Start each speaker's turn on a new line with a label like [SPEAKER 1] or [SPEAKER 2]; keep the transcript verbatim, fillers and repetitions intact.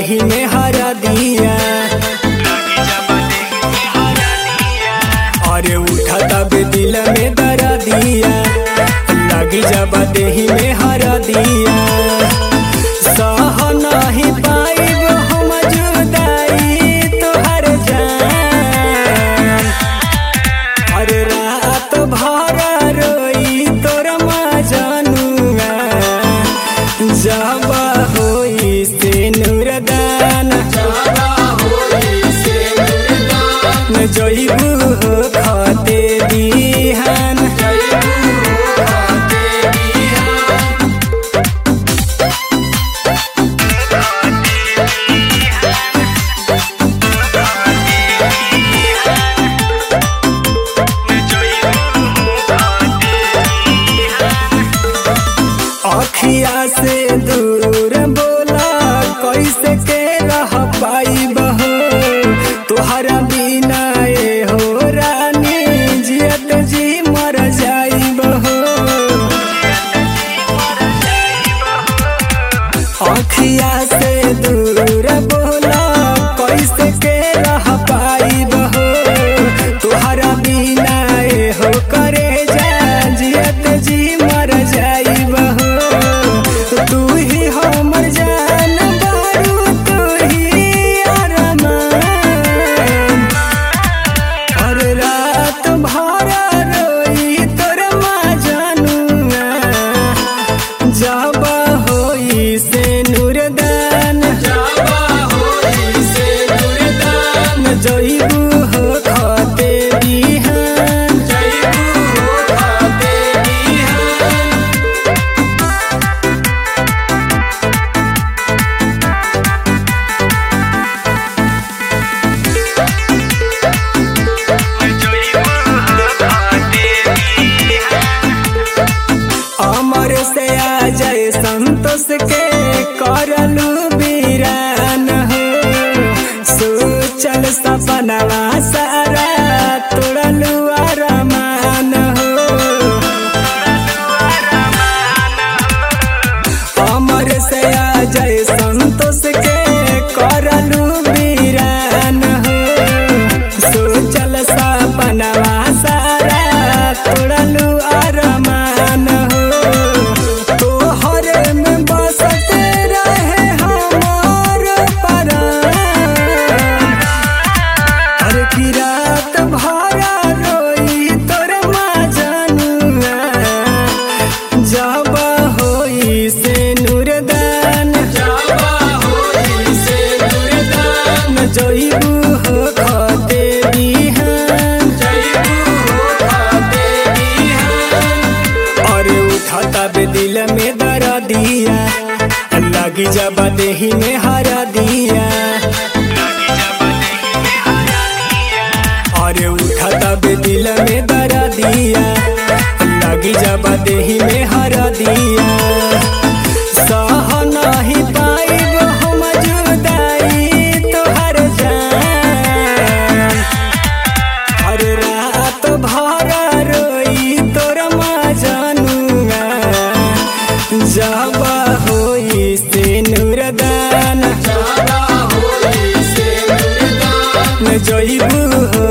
[SPEAKER 1] देही में हरा दिया। अरे उठता बे दिल में दरा दिया, लगी जब देही में हरा दिया। सह नहीं पाइब हम जुदाई तोहर जान। अरे रात भर रोई तोर मजनुआ, जब होई से नूरदान जइबू हो खाते बिहान। अखिया से दूर बोला कैसे के रह पाइब हो, तोहरा बिना ए हो रानी जियत जी मर जाइब हो। अखिया से दूर बोला कैसे के रह पाइब हो, तोहरा बिना ए हो करे जा जियत जी मर जाइब हो। तू ही हमर जान बारू, तू ही अरमान। हर रात भर रोई तोर मजनुआ, जब होई से नूरदान जइबू हो खाते बिहान। अमर से आ जाए संतोष के करलू वीरान हो, सोचल सपनवा सारा तोड़लू अरमान हो। अमर से आ जाए संतोष के करलू वीरान हो, सोचल सपनवा सारा तोड़लू अरमान हो। तोहरे में बसत रहे हमार परान। हर की रात भर रोई तोर मजनुआ, जब होई से नूरदान जइबू हो खाते बिहान। अरे उठता बे दिल में दरा दिया, लगी जब देही में हरा दिया। अरे उठता बे दिल में दरा दिया, लगी जब देही में हरा दिया। सह नहीं पाइब हम जुदाई तोहर जान। हर रात भर रोई तोर मजनुआ, जब होई से नूरदान जइबू हो